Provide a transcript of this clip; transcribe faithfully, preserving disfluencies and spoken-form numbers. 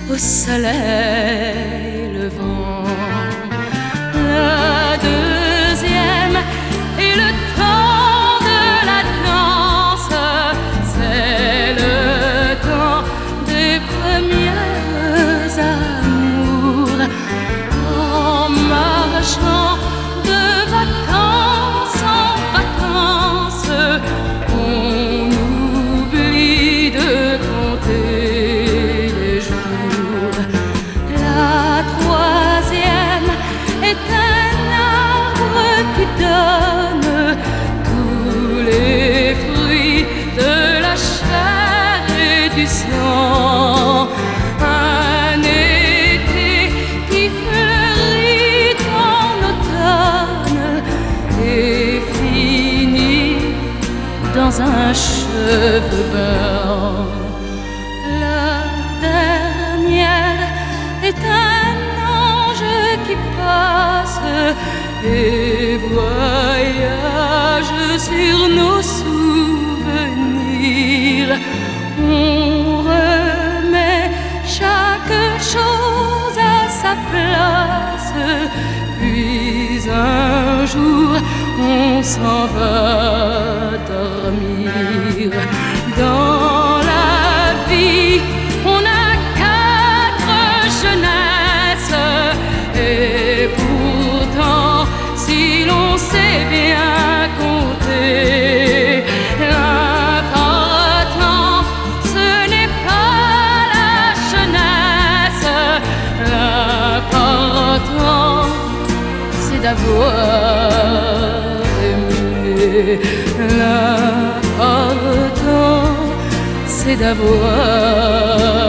au soleil levant. La deuxième est le temps de la danse, c'est le temps des premiers amours. En marchant de vacances en vacances, on oublie de compter les jours. La troisième est un arbre qui donne tous les fruits de la chair et du sang. Un été qui fleurit en automne et finit dans un cheveu blanc. La dernière est un ange qui passe et voyage sur nos souvenirs. On remet chaque chose à sa place, puis un jour on s'en va dormir. Dans la vie, on a quatre jeunesses, et pourtant, si l'on sait bien compter, l'important, ce n'est pas la jeunesse, l'important, c'est d'avoir aimé. L'important, c'est d'avoir